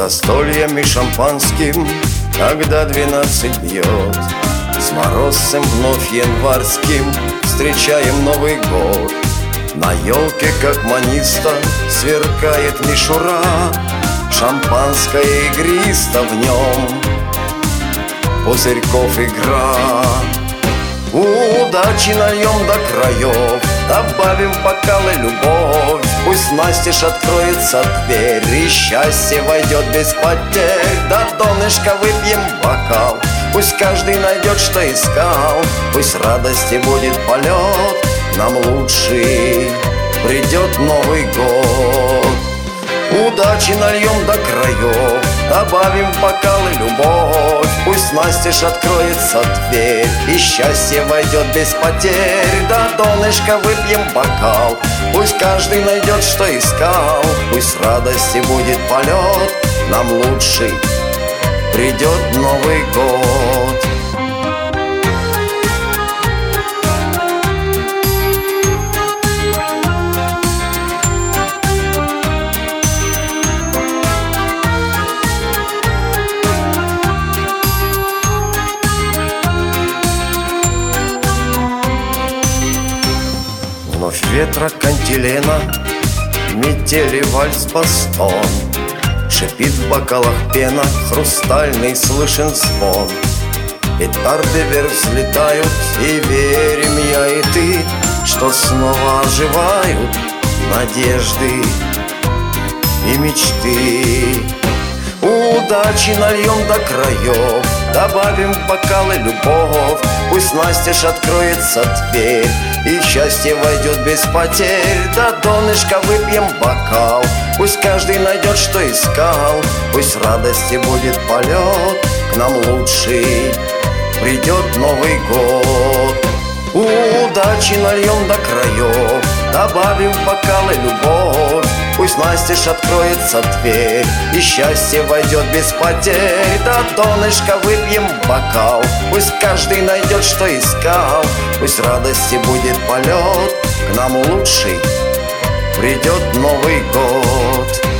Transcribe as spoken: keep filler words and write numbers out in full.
застольем и шампанским, когда двенадцать бьет. С морозцем вновь январским встречаем Новый год. На елке, как маниста, сверкает мишура, шампанское игристо в нем, пузырьков игра. Удачи нальем до краев, добавим в бокалы любовь. Пусть настежь откроется дверь, и счастье войдет без потерь. До донышка выпьем бокал, пусть каждый найдет, что искал. Пусть радости будет полет, нам лучший придет Новый год. Удачи нальем до краев, добавим в бокалы любовь. Пусть настежь откроется дверь, и счастье войдет без потерь. До донышка выпьем бокал, пусть каждый найдет, что искал. Пусть радости будет полет, нам лучший придет Новый год. Вновь ветра кантилена, метели вальс бастон. Шипит в бокалах пена, хрустальный слышен звон. Петарды вверх взлетают, и верим я и ты, что снова оживают надежды и мечты. Удачи нальем до краев, добавим в бокалы любовь. Пусть настежь откроется дверь, и счастье войдет без потерь. До донышка выпьем бокал, пусть каждый найдет, что искал. Пусть радости будет полет, к нам лучший придет Новый год. Удачи нальем до краев, добавим в бокалы любовь. Пусть настежь откроется дверь, и счастье войдет без потерь. До донышка выпьем бокал, пусть каждый найдет, что искал. Пусть радости будет полет, к нам лучший придет Новый год.